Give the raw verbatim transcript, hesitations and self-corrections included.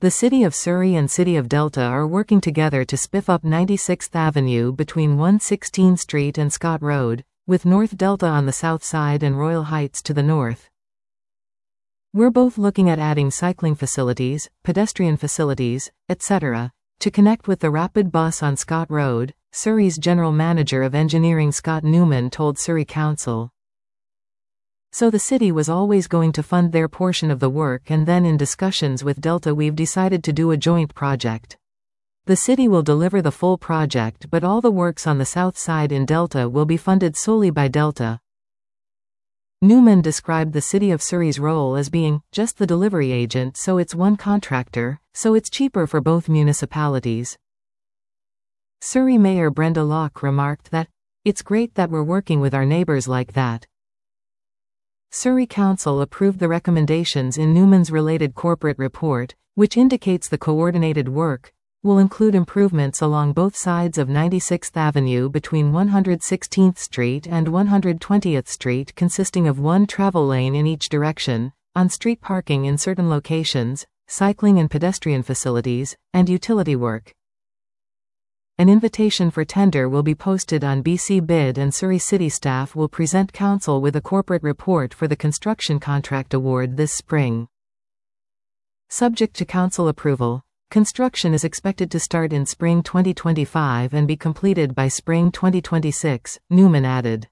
The City of Surrey and City of Delta are working together to spiff up ninety-sixth Avenue between one sixteenth Street and Scott Road, with North Delta on the south side and Royal Heights to the north. We're both looking at adding cycling facilities, pedestrian facilities, et cetera, to connect with the rapid bus on Scott Road, Surrey's General Manager of Engineering Scott Newman told Surrey Council. So the city was always going to fund their portion of the work, and then in discussions with Delta we've decided to do a joint project. The city will deliver the full project, but all the works on the south side in Delta will be funded solely by Delta. Newman described the City of Surrey's role as being just the delivery agent, so it's one contractor, so it's cheaper for both municipalities. Surrey Mayor Brenda Locke remarked that, "It's great that we're working with our neighbours like that." Surrey Council approved the recommendations in Newman's related corporate report, which indicates the coordinated work will include improvements along both sides of ninety-sixth Avenue between one hundred sixteenth Street and one hundred twentieth Street, consisting of one travel lane in each direction, on-street parking in certain locations, cycling and pedestrian facilities, and utility work. An invitation for tender will be posted on B C Bid, and Surrey City staff will present Council with a corporate report for the construction contract award this spring. Subject to Council approval, construction is expected to start in spring twenty twenty-five and be completed by spring twenty twenty-six, Newman added.